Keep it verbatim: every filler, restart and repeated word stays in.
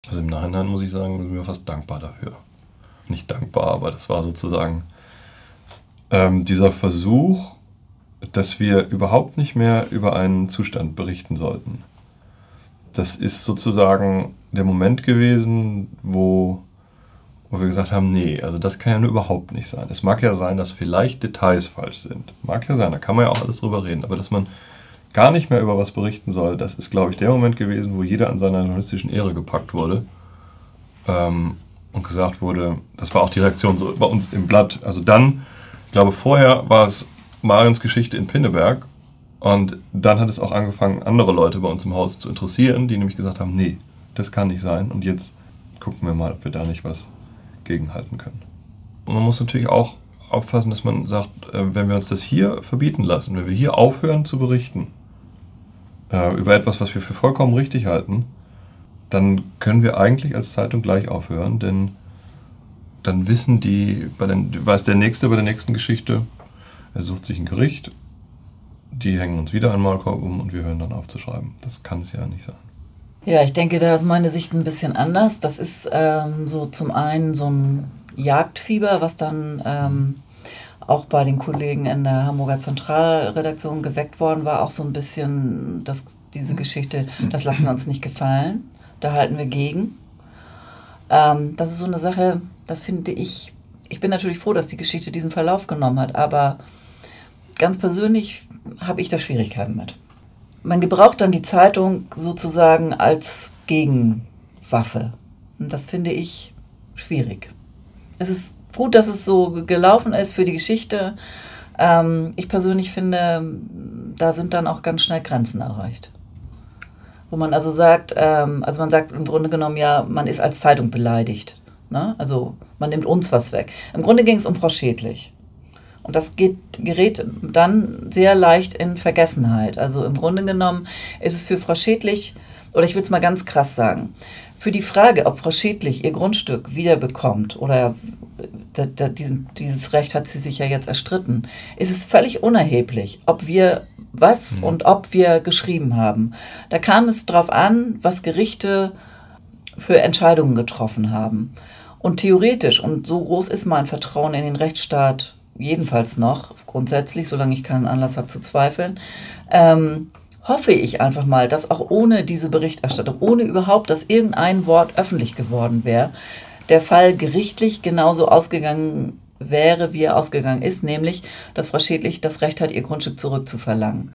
Also im Nachhinein muss ich sagen, sind wir fast dankbar dafür. Nicht dankbar, aber das war sozusagen ähm, dieser Versuch, dass wir überhaupt nicht mehr über einen Zustand berichten sollten. Das ist sozusagen der Moment gewesen, wo, wo wir gesagt haben, nee, also das kann ja nur überhaupt nicht sein. Es mag ja sein, dass vielleicht Details falsch sind. Mag ja sein, da kann man ja auch alles drüber reden. Aber dass man gar nicht mehr über was berichten soll, das ist, glaube ich, der Moment gewesen, wo jeder an seiner journalistischen Ehre gepackt wurde. Ähm, und gesagt wurde, das war auch die Reaktion so bei uns im Blatt. Also dann, ich glaube, vorher war es Marions Geschichte in Pinneberg. Und dann hat es auch angefangen, andere Leute bei uns im Haus zu interessieren, die nämlich gesagt haben, nee, das kann nicht sein. Und jetzt gucken wir mal, ob wir da nicht was gegenhalten können. Und man muss natürlich auch aufpassen, dass man sagt, wenn wir uns das hier verbieten lassen, wenn wir hier aufhören zu berichten äh, über etwas, was wir für vollkommen richtig halten, dann können wir eigentlich als Zeitung gleich aufhören, denn dann wissen die, bei den, weiß der Nächste bei der nächsten Geschichte, er sucht sich ein Gericht, die hängen uns wieder einen Maulkorb um und wir hören dann auf zu schreiben. Das kann es ja nicht sein. Ja, ich denke, da ist meine Sicht ein bisschen anders. Das ist ähm, so zum einen so ein Jagdfieber, was dann ähm, auch bei den Kollegen in der Hamburger Zentralredaktion geweckt worden war. Auch so ein bisschen das, diese Geschichte, das lassen wir uns nicht gefallen. Da halten wir gegen. Ähm, das ist so eine Sache, das finde ich, ich bin natürlich froh, dass die Geschichte diesen Verlauf genommen hat, aber ganz persönlich habe ich da Schwierigkeiten mit. Man gebraucht dann die Zeitung sozusagen als Gegenwaffe. Und das finde ich schwierig. Es ist gut, dass es so gelaufen ist für die Geschichte. Ähm, ich persönlich finde, da sind dann auch ganz schnell Grenzen erreicht. Wo man also sagt, ähm, also man sagt im Grunde genommen, ja, man ist als Zeitung beleidigt. Ne? Also man nimmt uns was weg. Im Grunde ging es um Frau Schädlich. Und das geht, gerät dann sehr leicht in Vergessenheit. Also im Grunde genommen ist es für Frau Schädlich, oder ich will es mal ganz krass sagen, für die Frage, ob Frau Schädlich ihr Grundstück wiederbekommt oder da, da, diesen, dieses Recht hat sie sich ja jetzt erstritten, ist es völlig unerheblich, ob wir was mhm. und ob wir geschrieben haben. Da kam es drauf an, was Gerichte für Entscheidungen getroffen haben. Und theoretisch, und so groß ist mein Vertrauen in den Rechtsstaat jedenfalls noch, grundsätzlich, solange ich keinen Anlass habe zu zweifeln, ähm, hoffe ich einfach mal, dass auch ohne diese Berichterstattung, ohne überhaupt, dass irgendein Wort öffentlich geworden wäre, der Fall gerichtlich genauso ausgegangen wäre, wie er ausgegangen ist, nämlich, dass Frau Schädlich das Recht hat, ihr Grundstück zurückzuverlangen.